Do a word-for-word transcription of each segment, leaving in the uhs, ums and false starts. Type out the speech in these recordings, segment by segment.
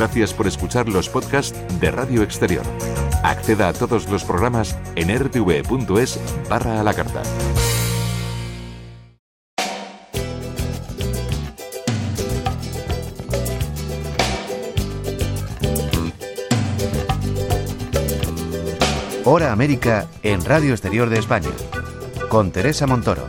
Gracias por escuchar los podcasts de Radio Exterior. Acceda a todos los programas en r t v punto es barra a la carta. Hora América en Radio Exterior de España, con Teresa Montoro.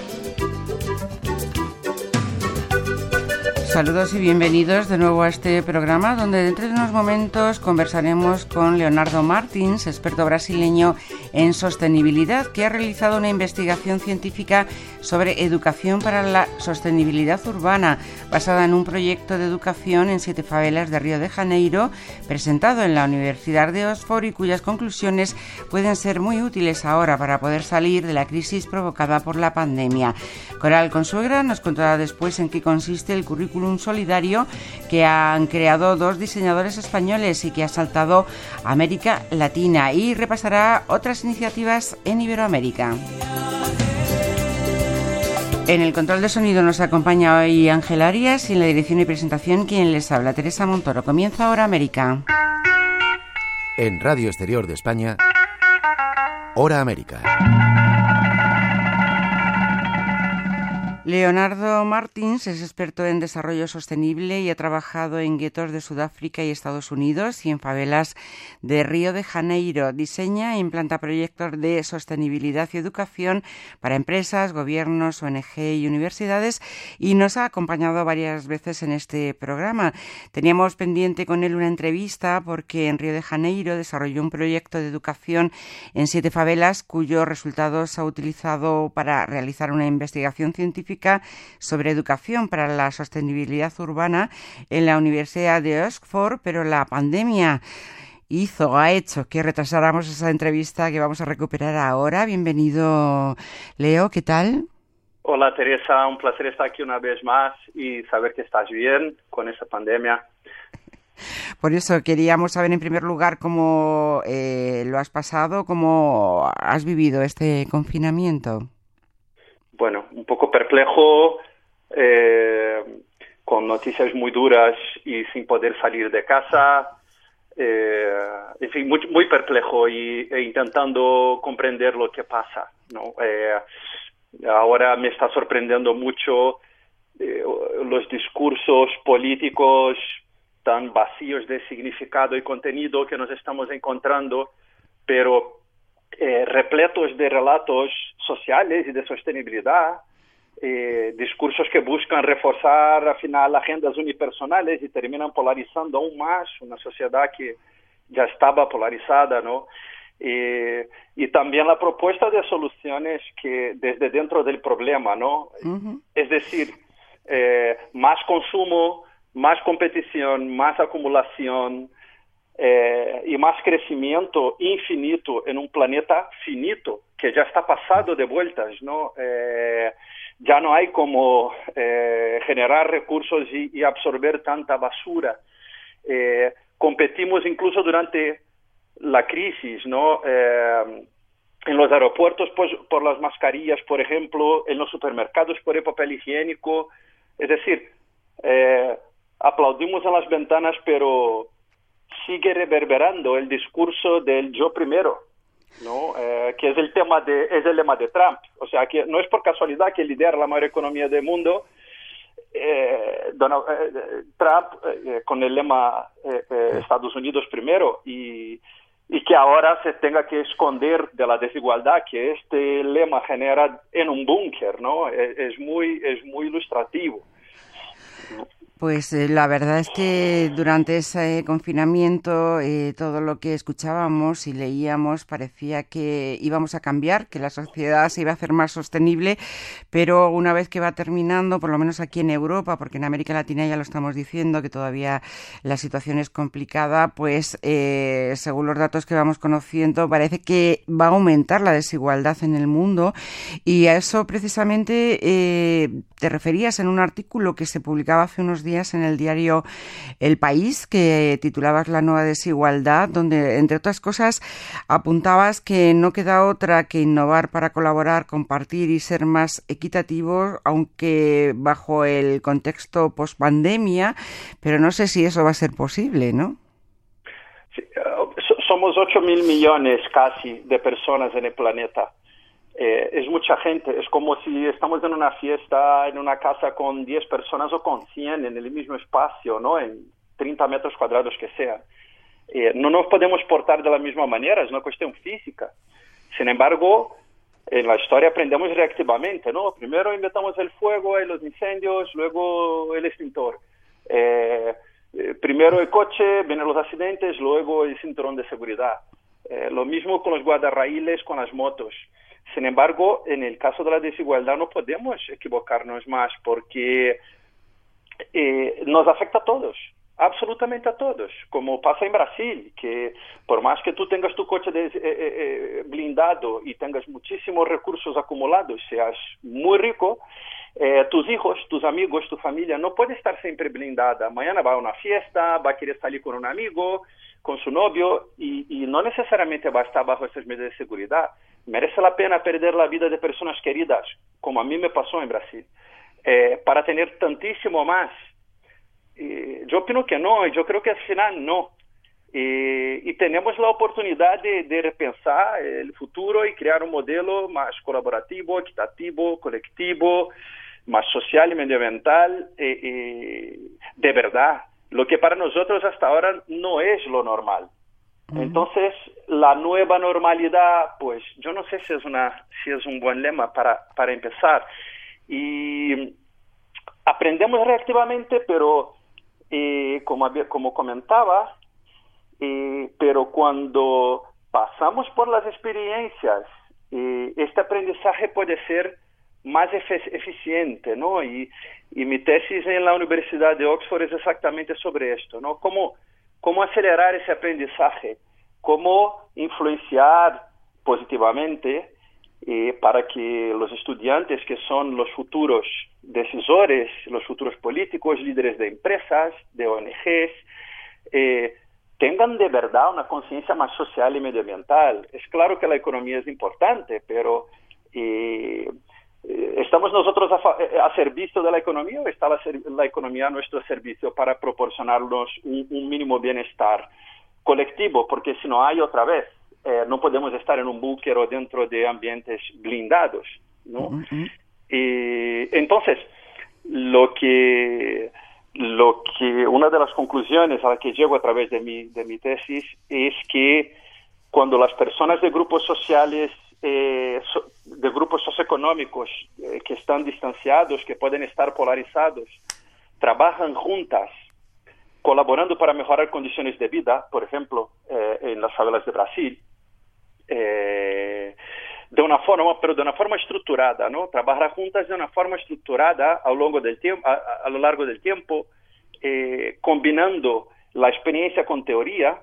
Saludos y bienvenidos de nuevo a este programa, donde dentro de unos momentos conversaremos con Leonardo Martins, experto brasileño en sostenibilidad, que ha realizado una investigación científica sobre educación para la sostenibilidad urbana, basada en un proyecto de educación en siete favelas de Río de Janeiro, presentado en la Universidad de Oxford y cuyas conclusiones pueden ser muy útiles ahora para poder salir de la crisis provocada por la pandemia. Coral Consuegra nos contará después en qué consiste el currículum solidario que han creado dos diseñadores españoles y que ha saltado a América Latina, y repasará otras iniciativas en Iberoamérica. En el control de sonido nos acompaña hoy Ángel Arias, y en la dirección y presentación quien les habla, Teresa Montoro. Comienza Hora América. En Radio Exterior de España, Hora América. Leonardo Martins es experto en desarrollo sostenible y ha trabajado en guetos de Sudáfrica y Estados Unidos y en favelas de Río de Janeiro. Diseña e implanta proyectos de sostenibilidad y educación para empresas, gobiernos, O N G y universidades, y nos ha acompañado varias veces en este programa. Teníamos pendiente con él una entrevista porque en Río de Janeiro desarrolló un proyecto de educación en siete favelas cuyos resultados ha utilizado para realizar una investigación científica sobre educación para la sostenibilidad urbana en la Universidad de Oxford, pero la pandemia hizo, ha hecho que retrasáramos esa entrevista que vamos a recuperar ahora. Bienvenido, Leo, ¿qué tal? Hola, Teresa, un placer estar aquí una vez más y saber que estás bien con esta pandemia. Por eso queríamos saber en primer lugar cómo eh, lo has pasado, cómo has vivido este confinamiento. Bueno, un poco perplejo, eh, con noticias muy duras y sin poder salir de casa, eh, en fin, muy, muy perplejo y, e intentando comprender lo que pasa, ¿no? Eh, ahora me está sorprendiendo mucho eh, los discursos políticos tan vacíos de significado y contenido que nos estamos encontrando, pero Eh, repletos de relatos sociales y de sostenibilidad, eh, discursos que buscan reforzar al final agendas unipersonales y terminan polarizando aún más una sociedad que ya estaba polarizada, ¿no? Eh, y también la propuesta de soluciones que desde dentro del problema, ¿no? Uh-huh. Es decir, eh, más consumo, más competición, más acumulación, Eh, y más crecimiento infinito en un planeta finito que ya está pasado de vueltas, ¿no? Eh, ya no hay como eh, generar recursos y, y absorber tanta basura. Eh, competimos incluso durante la crisis, ¿no? Eh, en los aeropuertos pues, por las mascarillas, por ejemplo, en los supermercados por el papel higiénico. Es decir, eh, aplaudimos en las ventanas, pero sigue reverberando el discurso del yo primero, ¿no? Eh, que es el tema de, es el lema de Trump. O sea, que no es por casualidad que lidera la mayor economía del mundo, eh, Donald, eh, Trump, eh, con el lema eh, eh, Estados Unidos primero, y, y que ahora se tenga que esconder de la desigualdad que este lema genera en un búnker, ¿no? Es, es muy, es muy ilustrativo. Pues eh, la verdad es que durante ese confinamiento eh, todo lo que escuchábamos y leíamos parecía que íbamos a cambiar, que la sociedad se iba a hacer más sostenible, pero una vez que va terminando, por lo menos aquí en Europa, porque en América Latina ya lo estamos diciendo, que todavía la situación es complicada, pues eh, según los datos que vamos conociendo, parece que va a aumentar la desigualdad en el mundo, y a eso precisamente eh, te referías en un artículo que se publicaba hace unos días días en el diario El País, que titulabas La nueva desigualdad, donde, entre otras cosas, apuntabas que no queda otra que innovar para colaborar, compartir y ser más equitativos, aunque bajo el contexto post-pandemia, pero no sé si eso va a ser posible, ¿no? Sí, uh, somos ocho mil millones casi de personas en el planeta. Eh, es mucha gente, es como si estamos en una fiesta, en una casa con diez personas o con cien en el mismo espacio, ¿no? En treinta metros cuadrados que sea. Eh, no nos podemos portar de la misma manera, es una cuestión física. Sin embargo, en la historia aprendemos reactivamente, ¿no? Primero inventamos el fuego y los incendios, luego el extintor. Eh, eh, primero el coche, vienen los accidentes, luego el cinturón de seguridad. Eh, lo mismo con los guardarraíles, con las motos. Sin embargo, en el caso de la desigualdad no podemos equivocarnos más porque eh, nos afecta a todos, absolutamente a todos, como pasa en Brasil, que por más que tú tengas tu coche de, eh, eh, blindado y tengas muchísimos recursos acumulados, seas muy rico, eh, tus hijos, tus amigos, tu familia no puede estar siempre blindada. Mañana va a una fiesta, va a querer salir con un amigo, con su novio y, y no necesariamente va a estar bajo esas medidas de seguridad. Merece la pena perder la vida de personas queridas, como a mí me pasó en Brasil, eh, para tener tantísimo más. Eh, yo opino que no, yo creo que al final no. Eh, y tenemos la oportunidad de, de repensar el futuro y crear un modelo más colaborativo, equitativo, colectivo, más social y medioambiental, eh, eh, de verdad. Lo que para nosotros hasta ahora no es lo normal. Entonces, la nueva normalidad, pues yo no sé si es una si es un buen lema para, para empezar. Y aprendemos reactivamente, pero eh, como, como comentaba, eh, pero cuando pasamos por las experiencias, eh, este aprendizaje puede ser más efe- eficiente, ¿no? Y, y mi tesis en la Universidad de Oxford es exactamente sobre esto, ¿no? Cómo cómo acelerar ese aprendizaje, cómo influenciar positivamente eh, para que los estudiantes, que son los futuros decisores, los futuros políticos, líderes de empresas, de O N Ges, eh, tengan de verdad una conciencia más social y medioambiental. Es claro que la economía es importante, pero eh, ¿estamos nosotros a, a servicio de la economía o está la, la economía a nuestro servicio para proporcionarnos un, un mínimo bienestar colectivo? Porque si no hay, otra vez, eh, no podemos estar en un búnker o dentro de ambientes blindados, ¿no? Uh-huh. Y entonces, lo que, lo que, una de las conclusiones a la que llego a través de mi, de mi tesis es que cuando las personas de grupos sociales Eh, so, de grupos socioeconómicos eh, que están distanciados, que pueden estar polarizados, trabajan juntas, colaborando para mejorar condiciones de vida, por ejemplo, eh, en las favelas de Brasil, eh, de una forma, pero de una forma estructurada, ¿no? Trabajar juntas de una forma estructurada a lo largo del tiempo, a, a lo largo del tiempo, eh, combinando la experiencia con teoría.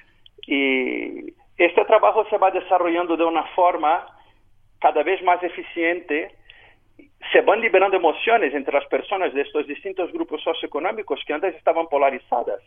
Y este trabajo se va desarrollando de una forma cada vez más eficiente. Se van liberando emociones entre las personas de estos distintos grupos socioeconómicos que antes estaban polarizadas.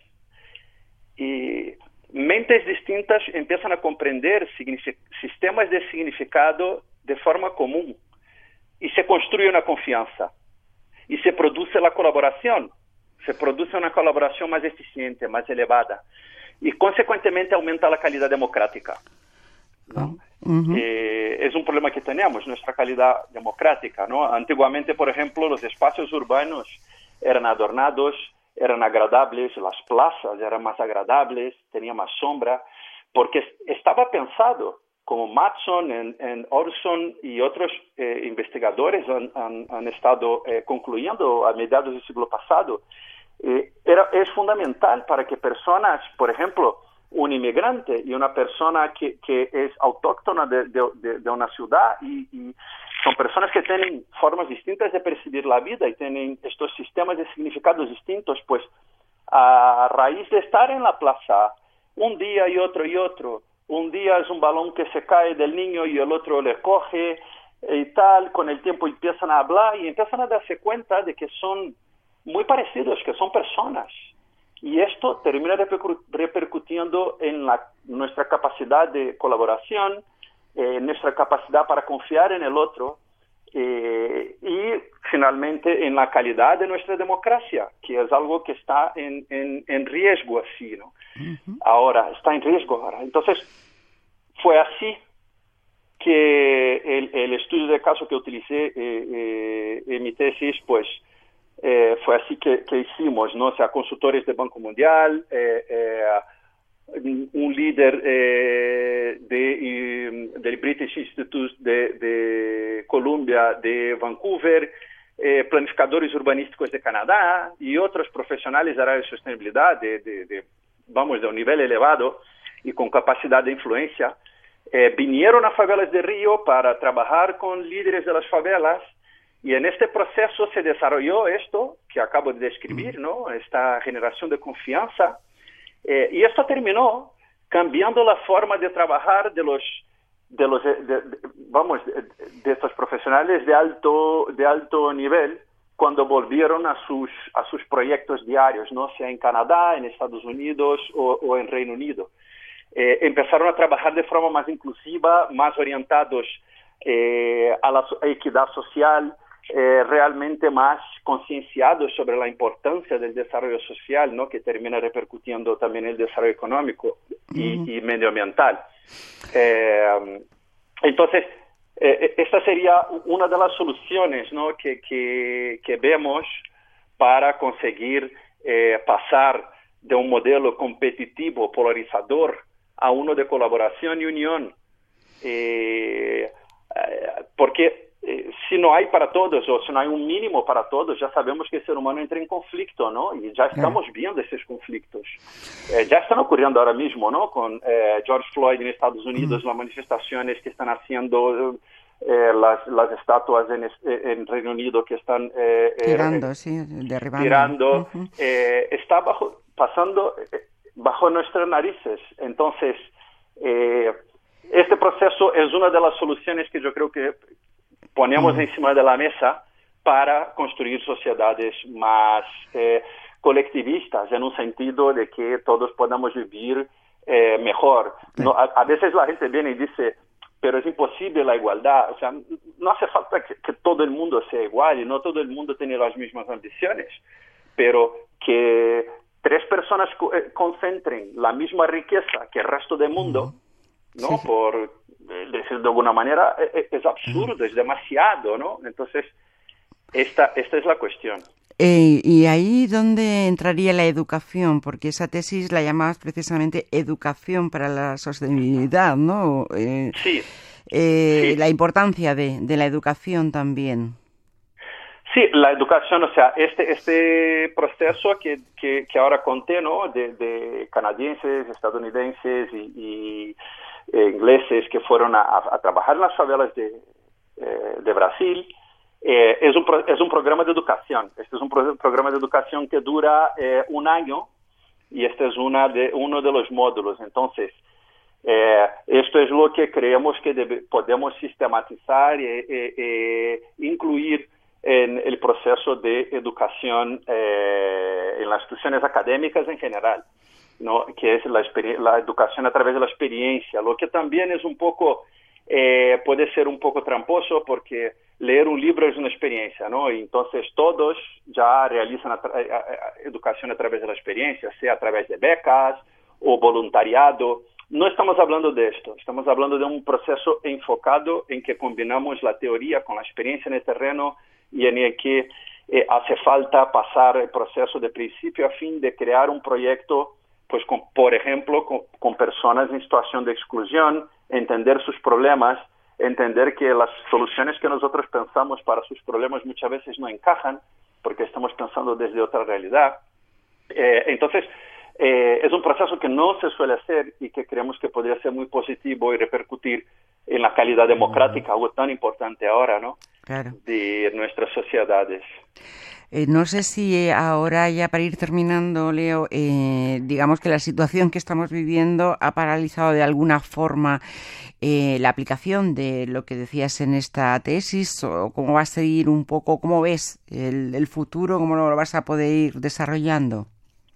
Y mentes distintas empiezan a comprender sistemas de significado de forma común. Y se construye una confianza. Y se produce la colaboración. Se produce una colaboración más eficiente, más elevada. Y, consecuentemente, aumenta la calidad democrática, ¿no? Uh-huh. Eh, es un problema que tenemos, nuestra calidad democrática, ¿no? Antiguamente, por ejemplo, los espacios urbanos eran adornados, eran agradables, las plazas eran más agradables, tenían más sombra, porque estaba pensado, como Matson, en, en Orson y otros eh, investigadores han, han, han estado eh, concluyendo a mediados del siglo pasado. Eh, era, es fundamental para que personas, por ejemplo, un inmigrante y una persona que, que es autóctona de, de, de una ciudad y, y son personas que tienen formas distintas de percibir la vida y tienen estos sistemas de significados distintos, pues a raíz de estar en la plaza un día y otro y otro, un día es un balón que se cae del niño y el otro le coge y tal, con el tiempo empiezan a hablar y empiezan a darse cuenta de que son muy parecidos, que son personas. Y esto termina repercu- repercutiendo en la, nuestra capacidad de colaboración, eh, nuestra capacidad para confiar en el otro, eh, y finalmente en la calidad de nuestra democracia, que es algo que está en, en, en riesgo así, ¿no? Uh-huh. Ahora, está en riesgo ahora. Entonces, fue así que el, el estudio de caso que utilicé eh, eh, en mi tesis, pues, eh, fue así que, que hicimos, ¿no? O sea, consultores del Banco Mundial, eh, eh, un líder eh, de, del British Institute de, de Columbia de Vancouver, eh, planificadores urbanísticos de Canadá y otros profesionales del área de sostenibilidad, de, de, de, vamos, de un nivel elevado y con capacidad de influencia, eh, vinieron a favelas de Río para trabajar con líderes de las favelas, y en este proceso se desarrolló esto que acabo de describir, ¿no? Esta generación de confianza. Eh, y esto terminó cambiando la forma de trabajar de los, de los, de, de, vamos, de, de estos profesionales de alto, de alto nivel cuando volvieron a sus, a sus proyectos diarios, ¿no? Sea en Canadá, en Estados Unidos o, o en Reino Unido. Eh, empezaron a trabajar de forma más inclusiva, más orientados eh, a la a equidad social, Eh, realmente más concienciados sobre la importancia del desarrollo social, ¿no? Que termina repercutiendo también en el desarrollo económico y, uh-huh. y medioambiental. Eh, entonces, eh, esta sería una de las soluciones, ¿no? que, que, que vemos para conseguir eh, pasar de un modelo competitivo, polarizador, a uno de colaboración y unión. Eh, eh, porque Eh, si no hay para todos, o si no hay un mínimo para todos, ya sabemos que el ser humano entra en conflicto, ¿no? Y ya estamos viendo esos conflictos. Eh, ya están ocurriendo ahora mismo, ¿no? Con eh, George Floyd en Estados Unidos, mm. las manifestaciones que están haciendo, eh, las, las estatuas en, en Reino Unido que están... Eh, tirando, eh, sí, derribando. Tirando. Uh-huh. Eh, está bajo, pasando eh, bajo nuestras narices. Entonces, eh, este proceso es una de las soluciones que yo creo que ponemos encima de la mesa para construir sociedades más eh, colectivistas, en un sentido de que todos podamos vivir eh, mejor. No, a, a veces la gente viene y dice, pero es imposible la igualdad. O sea, no hace falta que, que todo el mundo sea igual y no todo el mundo tiene las mismas ambiciones, pero que tres personas co- eh, concentren la misma riqueza que el resto del mundo, ¿no? Sí, sí. Por decir de alguna manera, es absurdo, es demasiado, ¿no? Entonces, esta, esta es la cuestión. Eh, y ahí donde entraría la educación, porque esa tesis la llamabas precisamente educación para la sostenibilidad, ¿no? Eh, sí. Eh, sí. La importancia de, de la educación también. Sí, la educación, o sea, este este proceso que, que, que ahora conté, ¿no? De, de canadienses, estadounidenses y, y eh, ingleses que fueron a, a trabajar en las favelas de, eh, de Brasil, eh, es, un, es un programa de educación. Este es un pro, programa de educación que dura eh, un año y este es una de, uno de los módulos. Entonces, eh, esto es lo que creemos que debe, podemos sistematizar e, e, e incluir en el proceso de educación eh, en las instituciones académicas en general, ¿no? Que es la, la educación a través de la experiencia, lo que también es un poco, eh, puede ser un poco tramposo porque leer un libro es una experiencia, ¿no? Y entonces todos ya realizan a tra- a, a, educación a través de la experiencia, sea a través de becas o voluntariado. No estamos hablando de esto, estamos hablando de un proceso enfocado en que combinamos la teoría con la experiencia en el terreno y en el que eh, hace falta pasar el proceso de principio a fin de crear un proyecto, pues con, por ejemplo, con, con personas en situación de exclusión, entender sus problemas, entender que las soluciones que nosotros pensamos para sus problemas muchas veces no encajan, porque estamos pensando desde otra realidad. Eh, entonces, eh, es un proceso que no se suele hacer y que creemos que podría ser muy positivo y repercutir en la calidad democrática, algo tan importante ahora, ¿no? Claro. De nuestras sociedades. Eh, no sé si ahora, ya para ir terminando, Leo, eh, digamos que la situación que estamos viviendo ha paralizado de alguna forma eh, la aplicación de lo que decías en esta tesis, o cómo va a seguir un poco, cómo ves el, el futuro, cómo lo vas a poder ir desarrollando.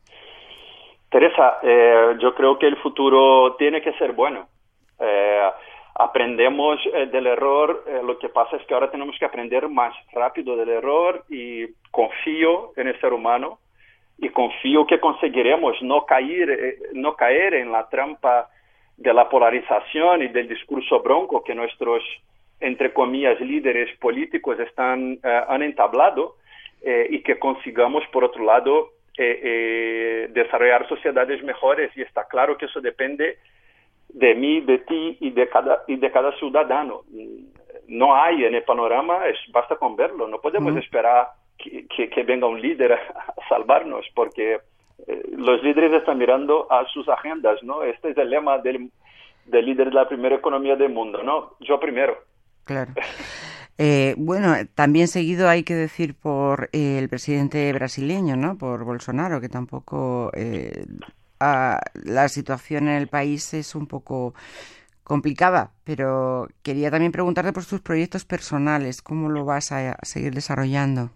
Teresa, eh, yo creo que el futuro tiene que ser bueno. Eh, aprendemos eh, del error, eh, lo que pasa es que ahora tenemos que aprender más rápido del error y confío en el ser humano y confío que conseguiremos no caer, eh, no caer en la trampa de la polarización y del discurso bronco que nuestros, entre comillas, líderes políticos están, eh, han entablado eh, y que consigamos, por otro lado, eh, eh, desarrollar sociedades mejores, y está claro que eso depende de mí, de ti y de cada y de cada ciudadano. No hay en el panorama, es, basta con verlo. No podemos mm. esperar que, que, que venga un líder a, a salvarnos, porque eh, los líderes están mirando a sus agendas, ¿no? Este es el lema del, del líder de la primera economía del mundo, ¿no? Yo primero. Claro. Eh, bueno, también seguido hay que decir por eh, el presidente brasileño, ¿no? Por Bolsonaro, que tampoco eh, a, la situación en el país es un poco complicada, pero quería también preguntarte por tus proyectos personales, ¿cómo lo vas a, a seguir desarrollando?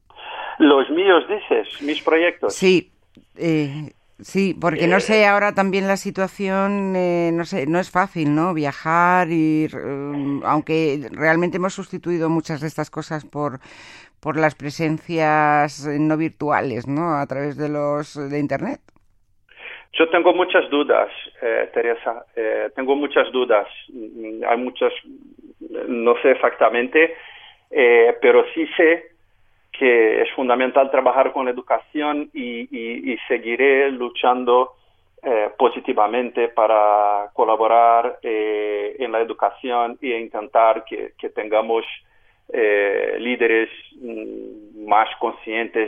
Los míos, dices, mis proyectos. Sí, eh, sí, porque no sé, ahora también la situación, eh, no sé, no es fácil, ¿no? Viajar, ir, eh, aunque realmente hemos sustituido muchas de estas cosas por por las presencias no virtuales, ¿no? A través de los de Internet. Yo tengo muchas dudas, eh, Teresa, eh, tengo muchas dudas. Hay muchas, no sé exactamente, eh, pero sí sé que es fundamental trabajar con la educación y, y, y seguiré luchando eh, positivamente para colaborar eh, en la educación e intentar que, que tengamos eh, líderes mm, más conscientes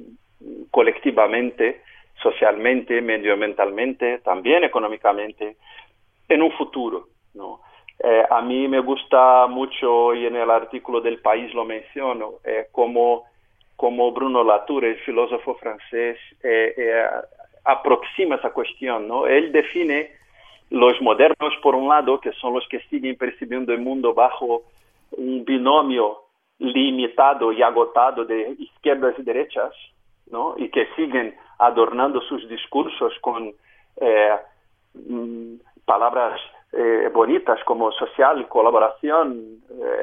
colectivamente, socialmente, medioambientalmente, también económicamente, en un futuro, ¿no? Eh, a mí me gusta mucho, y en el artículo del País lo menciono, eh, como, como Bruno Latour, el filósofo francés, eh, eh, aproxima esa cuestión, ¿no? Él define los modernos, por un lado, que son los que siguen percibiendo el mundo bajo un binomio limitado y agotado de izquierdas y derechas, ¿no? Y que siguen adornando sus discursos con eh, palabras eh, bonitas como social, colaboración,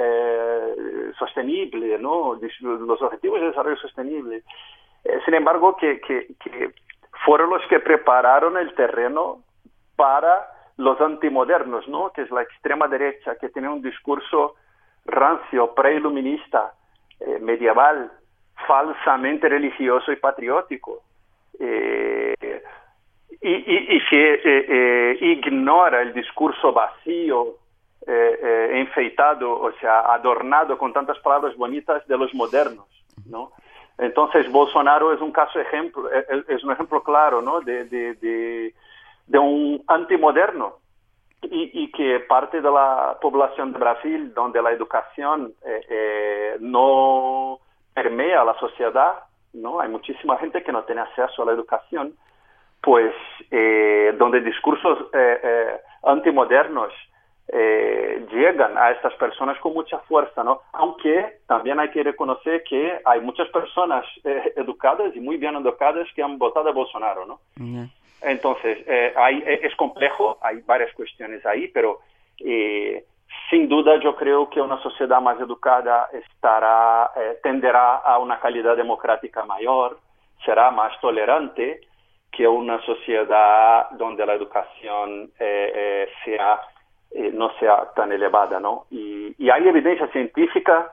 eh, sostenible, ¿no? Los objetivos de desarrollo sostenible. Eh, sin embargo, que, que, que fueron los que prepararon el terreno para los antimodernos, ¿no? Que es la extrema derecha, que tiene un discurso rancio, preiluminista, eh, medieval, falsamente religioso y patriótico, eh, y, y, y que eh, eh, ignora el discurso vacío, eh, eh, enfeitado, o sea, adornado con tantas palabras bonitas de los modernos, ¿no? Entonces, Bolsonaro es un caso ejemplo, es, es un ejemplo claro, ¿no? de, de, de, de un antimoderno, y, y que parte de la población de Brasil, donde la educación eh, eh, no permea la sociedad, ¿no? Hay muchísima gente que no tiene acceso a la educación, pues eh, donde discursos eh, eh, antimodernos eh, llegan a estas personas con mucha fuerza, ¿no? Aunque también hay que reconocer que hay muchas personas eh, educadas y muy bien educadas que han votado a Bolsonaro, ¿no? Uh-huh. Entonces, eh, hay, es complejo, hay varias cuestiones ahí, pero eh, sin duda yo creo que una sociedad más educada estará, eh, tenderá a una calidad democrática mayor, será más tolerante que una sociedad donde la educación eh, eh, sea, eh, no sea tan elevada, ¿no? Y, y hay evidencia científica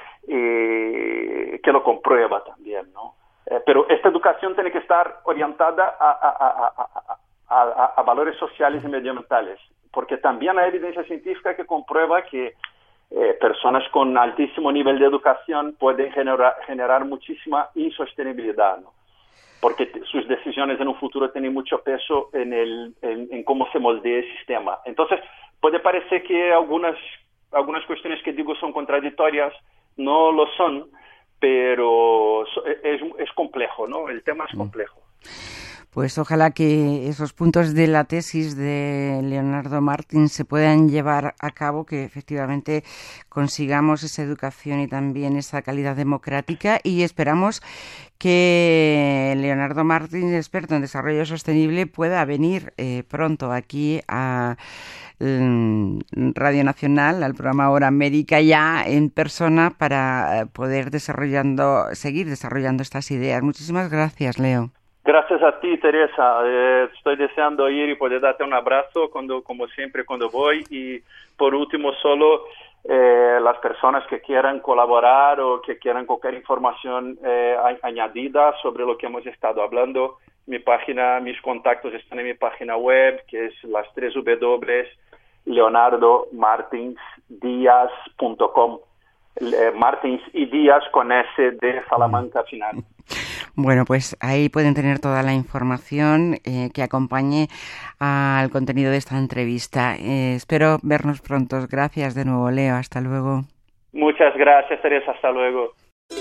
eh, que lo comprueba también, ¿no? Eh, pero esta educación tiene que estar orientada a, a, a, a, a, a, a valores sociales y medioambientales, porque también hay evidencia científica que comprueba que eh, personas con altísimo nivel de educación pueden generar, generar muchísima insostenibilidad, ¿no? Porque t- sus decisiones en un futuro tienen mucho peso en, el, en, en cómo se moldea el sistema. Entonces, puede parecer que algunas, algunas cuestiones que digo son contradictorias, no lo son, pero es, es complejo, ¿no? El tema es complejo. Pues ojalá que esos puntos de la tesis de Leonardo Martins se puedan llevar a cabo, que efectivamente consigamos esa educación y también esa calidad democrática, y esperamos que Leonardo Martins, experto en desarrollo sostenible, pueda venir eh, pronto aquí a Radio Nacional, al programa Hora América, ya en persona, para poder desarrollando, seguir desarrollando estas ideas. Muchísimas gracias, Leo. Gracias a ti, Teresa. Eh, estoy deseando ir y poder darte un abrazo cuando, como siempre, cuando voy. Y por último, solo eh, las personas que quieran colaborar o que quieran cualquier información eh, a- añadida sobre lo que hemos estado hablando, mi página, mis contactos están en mi página web, que es las tres w punto leonardo martins diaz punto com. Eh, Martins y Díaz con S de Salamanca final. Bueno, pues ahí pueden tener toda la información eh, que acompañe al contenido de esta entrevista. Eh, espero vernos pronto. Gracias de nuevo, Leo. Hasta luego. Muchas gracias, Teresa. Hasta luego.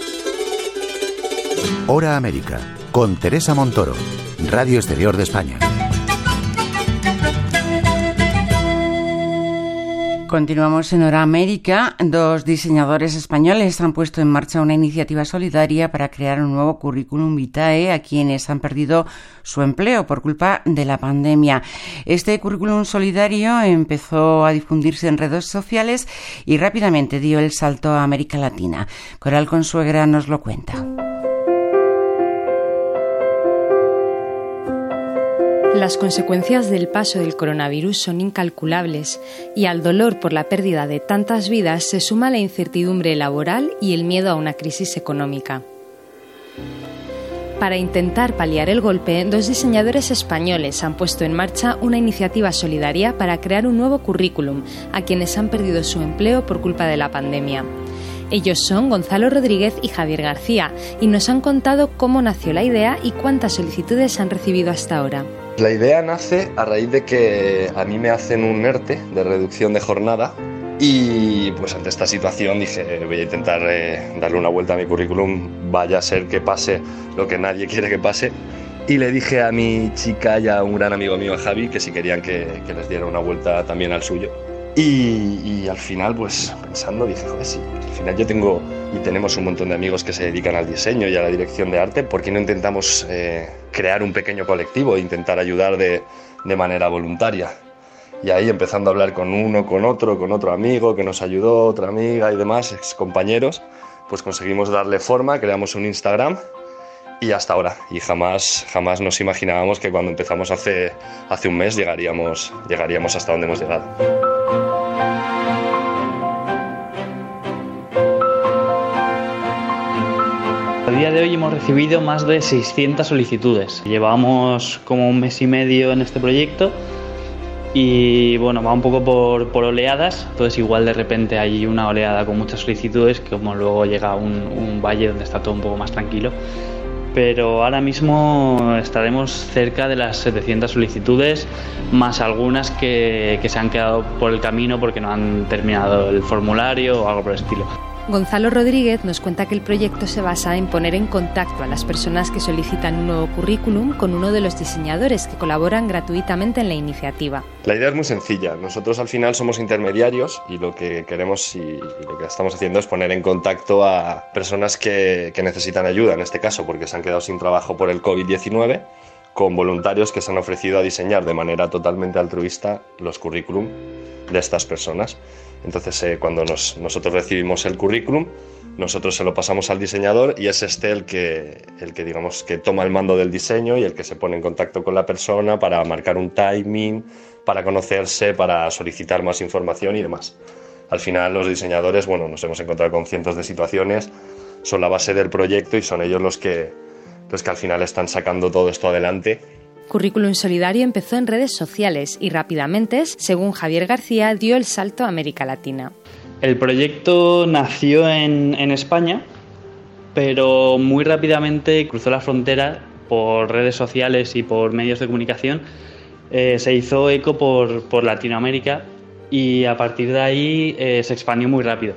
Hora América, con Teresa Montoro, Radio Exterior de España. Continuamos en Hora América. Dos diseñadores españoles han puesto en marcha una iniciativa solidaria para crear un nuevo currículum vitae a quienes han perdido su empleo por culpa de la pandemia. Este currículum solidario empezó a difundirse en redes sociales y rápidamente dio el salto a América Latina. Coral Consuegra nos lo cuenta. Las consecuencias del paso del coronavirus son incalculables y al dolor por la pérdida de tantas vidas se suma la incertidumbre laboral y el miedo a una crisis económica. Para intentar paliar el golpe, dos diseñadores españoles han puesto en marcha una iniciativa solidaria para crear un nuevo currículum a quienes han perdido su empleo por culpa de la pandemia. Ellos son Gonzalo Rodríguez y Javier García y nos han contado cómo nació la idea y cuántas solicitudes han recibido hasta ahora. La idea nace a raíz de que a mí me hacen un ERTE de reducción de jornada y pues ante esta situación dije voy a intentar eh, darle una vuelta a mi currículum, vaya a ser que pase lo que nadie quiere que pase, y le dije a mi chica y a un gran amigo mío, a Javi, que si querían que, que les diera una vuelta también al suyo. Y, y al final, pues pensando, dije, joder, sí, al final yo tengo y tenemos un montón de amigos que se dedican al diseño y a la dirección de arte, ¿por qué no intentamos eh, crear un pequeño colectivo e intentar ayudar de, de manera voluntaria? Y ahí empezando a hablar con uno, con otro, con otro amigo que nos ayudó, otra amiga y demás, ex compañeros, pues conseguimos darle forma, creamos un Instagram y hasta ahora. Y jamás, jamás nos imaginábamos que cuando empezamos hace, hace un mes llegaríamos, llegaríamos hasta donde hemos llegado. A día de hoy hemos recibido más de seiscientas solicitudes. Llevamos como un mes y medio en este proyecto y bueno, va un poco por, por oleadas. Entonces igual de repente hay una oleada con muchas solicitudes, como luego llega un, un valle donde está todo un poco más tranquilo. Pero ahora mismo estaremos cerca de las setecientas solicitudes, más algunas que, que se han quedado por el camino porque no han terminado el formulario o algo por el estilo. Gonzalo Rodríguez nos cuenta que el proyecto se basa en poner en contacto a las personas que solicitan un nuevo currículum con uno de los diseñadores que colaboran gratuitamente en la iniciativa. La idea es muy sencilla. Nosotros al final somos intermediarios y lo que queremos y, y lo que estamos haciendo es poner en contacto a personas que, que necesitan ayuda, en este caso porque se han quedado sin trabajo por el covid diecinueve, con voluntarios que se han ofrecido a diseñar de manera totalmente altruista los currículum de estas personas. Entonces, eh, cuando nos, nosotros recibimos el currículum, nosotros se lo pasamos al diseñador y es este el que, el que, digamos, que toma el mando del diseño y el que se pone en contacto con la persona para marcar un timing, para conocerse, para solicitar más información y demás. Al final, los diseñadores, bueno, nos hemos encontrado con cientos de situaciones, son la base del proyecto y son ellos los que, los que al final están sacando todo esto adelante. Currículum Solidario empezó en redes sociales y rápidamente, según Javier García, dio el salto a América Latina. El proyecto nació en, en España, pero muy rápidamente cruzó la frontera por redes sociales y por medios de comunicación. Eh, se hizo eco por, por Latinoamérica y a partir de ahí eh, se expandió muy rápido.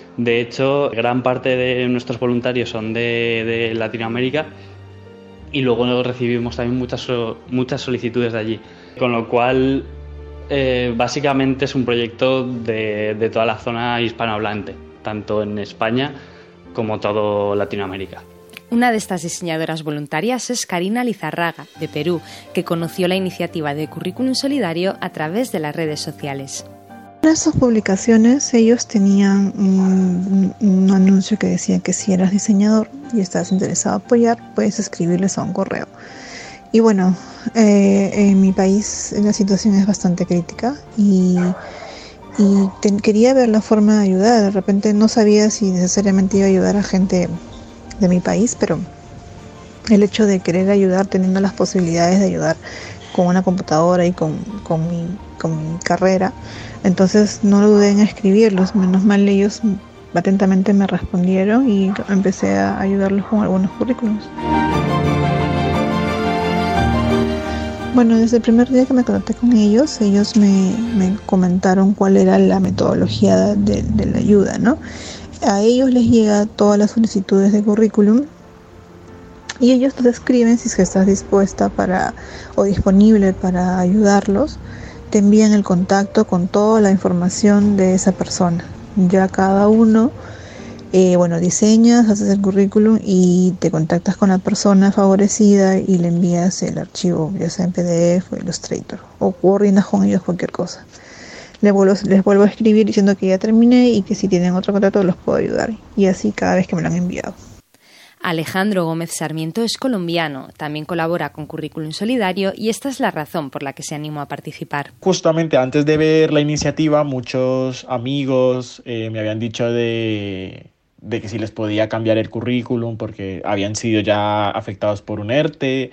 De hecho, gran parte de nuestros voluntarios son de, de Latinoamérica y luego recibimos también muchas, muchas solicitudes de allí. Con lo cual, eh, básicamente es un proyecto de, de toda la zona hispanohablante, tanto en España como todo Latinoamérica. Una de estas diseñadoras voluntarias es Karina Lizarraga, de Perú, que conoció la iniciativa de Currículum Solidario a través de las redes sociales. En estas publicaciones ellos tenían un, un anuncio que decía que si eras diseñador y estás interesado en apoyar, puedes escribirles a un correo. Y bueno, eh, en mi país la situación es bastante crítica y, y te, quería ver la forma de ayudar. De repente no sabía si necesariamente iba a ayudar a gente de mi país, pero el hecho de querer ayudar, teniendo las posibilidades de ayudar con una computadora y con, con, mi, con mi carrera, entonces no lo dudé en escribirlos. Menos mal ellos atentamente me respondieron y empecé a ayudarlos con algunos currículums. Bueno, desde el primer día que me conecté con ellos, ellos me, me comentaron cuál era la metodología de, de la ayuda, ¿no? A ellos les llega todas las solicitudes de currículum y ellos te escriben si es que estás dispuesta para o disponible para ayudarlos. Te envían el contacto con toda la información de esa persona. Ya cada uno, eh, bueno, diseñas, haces el currículum y te contactas con la persona favorecida y le envías el archivo, ya sea en P D F o Illustrator, o coordinas con ellos cualquier cosa. Les vuelvo, les vuelvo a escribir diciendo que ya terminé y que si tienen otro contacto los puedo ayudar. Y así cada vez que me lo han enviado. Alejandro Gómez Sarmiento es colombiano, también colabora con Currículum Solidario y esta es la razón por la que se animó a participar. Justamente antes de ver la iniciativa, muchos amigos eh, me habían dicho de, de que si les podía cambiar el currículum porque habían sido ya afectados por un ERTE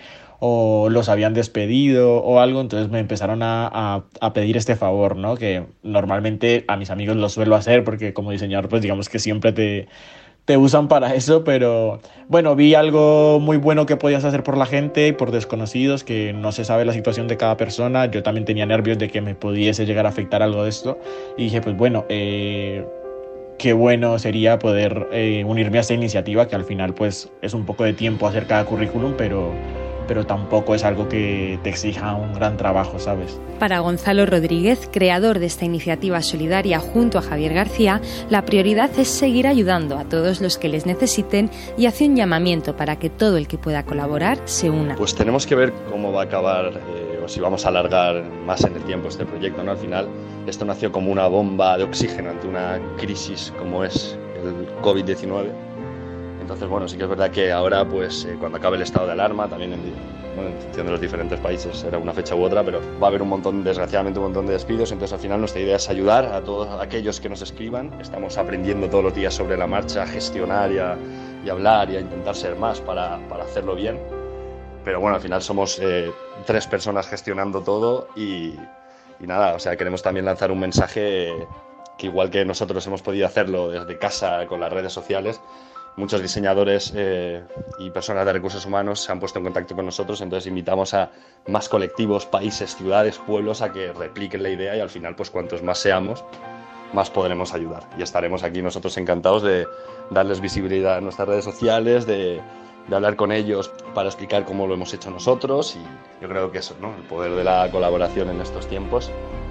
o los habían despedido o algo, entonces me empezaron a, a, a pedir este favor, ¿no? Que normalmente a mis amigos lo suelo hacer porque como diseñador pues digamos que siempre te, te usan para eso, pero bueno, vi algo muy bueno que podías hacer por la gente y por desconocidos, que no se sabe la situación de cada persona. Yo también tenía nervios de que me pudiese llegar a afectar algo de esto y dije pues bueno, eh, qué bueno sería poder eh, unirme a esta iniciativa, que al final pues es un poco de tiempo hacer cada currículum, pero pero tampoco es algo que te exija un gran trabajo, ¿sabes? Para Gonzalo Rodríguez, creador de esta iniciativa solidaria junto a Javier García, la prioridad es seguir ayudando a todos los que les necesiten y hace un llamamiento para que todo el que pueda colaborar se una. Pues tenemos que ver cómo va a acabar eh, o si vamos a alargar más en el tiempo este proyecto, ¿no? Al final esto nació como una bomba de oxígeno ante una crisis como es el covid diecinueve. Entonces, bueno, sí que es verdad que ahora, pues, eh, cuando acabe el estado de alarma, también en, bueno, en función de los diferentes países, será una fecha u otra, pero va a haber un montón, desgraciadamente, un montón de despidos. Entonces, al final, nuestra idea es ayudar a todos aquellos que nos escriban. Estamos aprendiendo todos los días sobre la marcha a gestionar y a, y a hablar y a intentar ser más para, para hacerlo bien. Pero, bueno, al final somos eh, tres personas gestionando todo y, y nada, o sea, queremos también lanzar un mensaje que, igual que nosotros hemos podido hacerlo desde casa con las redes sociales, muchos diseñadores eh, y personas de recursos humanos se han puesto en contacto con nosotros, entonces invitamos a más colectivos, países, ciudades, pueblos a que repliquen la idea y al final, pues cuantos más seamos, más podremos ayudar. Y estaremos aquí nosotros encantados de darles visibilidad en nuestras redes sociales, de, de hablar con ellos para explicar cómo lo hemos hecho nosotros y yo creo que eso, ¿no? El poder de la colaboración en estos tiempos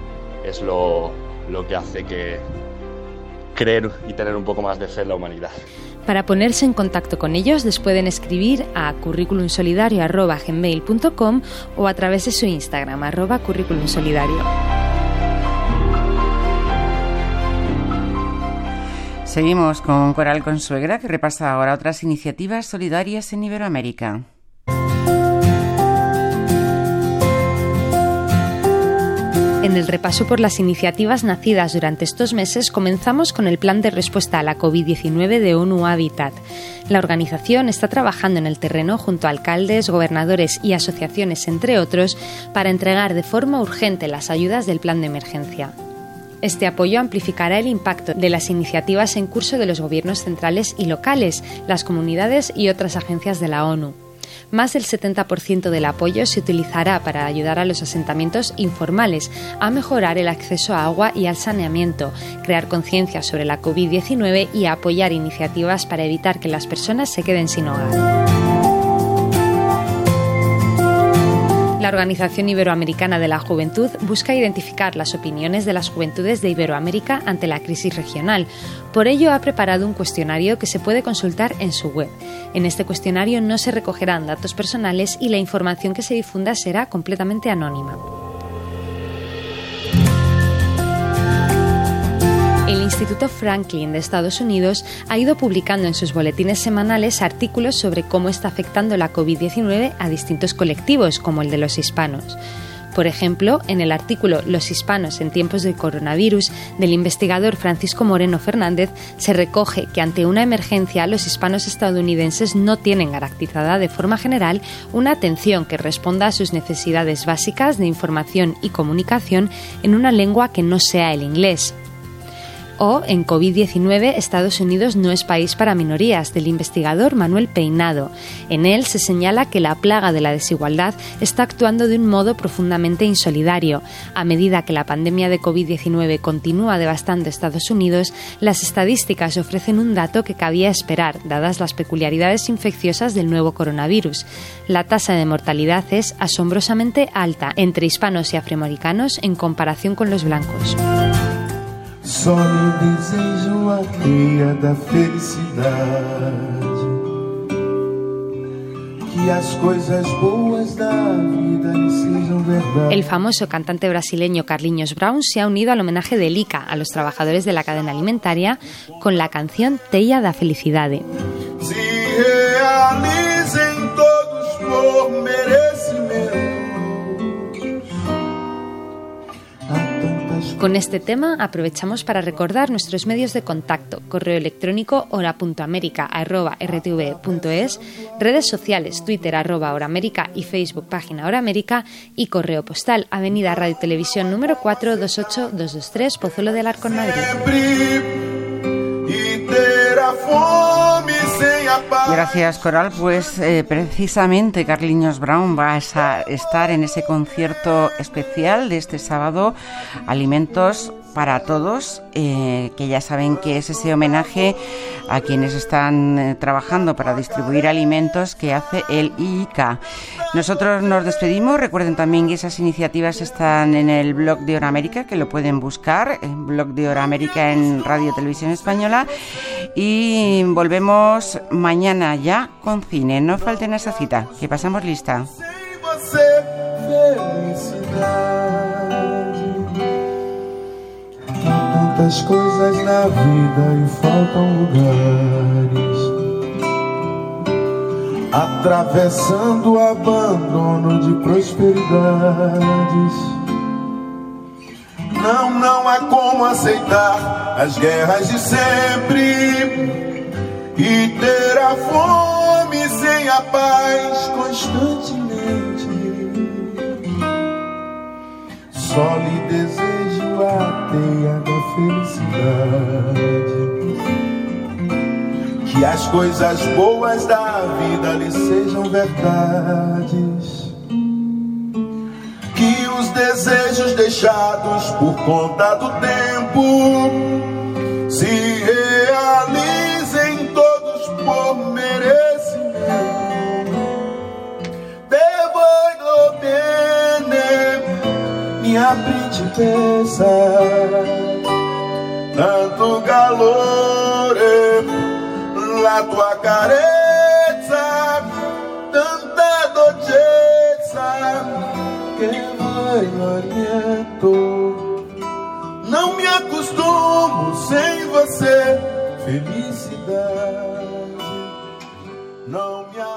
es lo, lo que hace que creer y tener un poco más de fe en la humanidad. Para ponerse en contacto con ellos les pueden escribir a curriculumsolidario arroba gmail punto com o a través de su Instagram, arroba curriculumsolidario. Seguimos con Coral Consuegra, que repasa ahora otras iniciativas solidarias en Iberoamérica. En el repaso por las iniciativas nacidas durante estos meses comenzamos con el Plan de Respuesta a la covid diecinueve de ONU Habitat. La organización está trabajando en el terreno junto a alcaldes, gobernadores y asociaciones, entre otros, para entregar de forma urgente las ayudas del plan de emergencia. Este apoyo amplificará el impacto de las iniciativas en curso de los gobiernos centrales y locales, las comunidades y otras agencias de la ONU. Más del setenta por ciento del apoyo se utilizará para ayudar a los asentamientos informales a mejorar el acceso a agua y al saneamiento, crear conciencia sobre la covid diecinueve y apoyar iniciativas para evitar que las personas se queden sin hogar. La Organización Iberoamericana de la Juventud busca identificar las opiniones de las juventudes de Iberoamérica ante la crisis regional. Por ello, ha preparado un cuestionario que se puede consultar en su web. En este cuestionario no se recogerán datos personales y la información que se difunda será completamente anónima. El Instituto Franklin de Estados Unidos ha ido publicando en sus boletines semanales artículos sobre cómo está afectando la covid diecinueve a distintos colectivos, como el de los hispanos. Por ejemplo, en el artículo Los hispanos en tiempos de coronavirus del investigador Francisco Moreno Fernández se recoge que ante una emergencia los hispanos estadounidenses no tienen garantizada de forma general una atención que responda a sus necesidades básicas de información y comunicación en una lengua que no sea el inglés. O, en covid diecinueve, Estados Unidos no es país para minorías, del investigador Manuel Peinado. En él se señala que la plaga de la desigualdad está actuando de un modo profundamente insolidario. A medida que la pandemia de covid diecinueve continúa devastando Estados Unidos, las estadísticas ofrecen un dato que cabía esperar, dadas las peculiaridades infecciosas del nuevo coronavirus. La tasa de mortalidad es asombrosamente alta entre hispanos y afroamericanos en comparación con los blancos. Só lhe desejo a teia da felicidade, que as coisas boas da vida lhe sejam verdade. El famoso cantante brasileño Carlinhos Brown se ha unido al homenaje de Lica a los trabajadores de la cadena alimentaria con la canción Teia da Felicidade. Se realizem todos por merecimento. Con este tema aprovechamos para recordar nuestros medios de contacto: correo electrónico hora punto america arroba r t v punto es, redes sociales Twitter arroba horaamerica y Facebook página Hora América, y correo postal Avenida Radio Televisión número cuatro, dos ocho dos dos tres, Pozuelo de Alarcón, Madrid. Gracias, Coral. Pues eh, precisamente Carlinhos Brown va a estar en ese concierto especial de este sábado, Alimentos para Todos, eh, que ya saben que es ese homenaje a quienes están eh, trabajando para distribuir alimentos que hace el I I C A. Nosotros nos despedimos. Recuerden también que esas iniciativas están en el blog de Hora América, que lo pueden buscar, el blog de Hora América en Radio Televisión Española, y volvemos mañana ya con cine. No falten a esa cita, que pasamos lista. Tantas coisas na vida e faltam lugares, atravessando o abandono de prosperidades. Não, não há como aceitar as guerras de sempre e ter a fome sem a paz constantemente. Só lhe desejo a teia da felicidade, que as coisas boas da vida lhe sejam verdades, que os desejos deixados por conta do tempo se realizem todos por merecimento. Devo bene, minha principessa, tanto calore, la tua carezza, tanta dolcezza que vai no aliento. Não me acostumo sem você, felicidade. Não me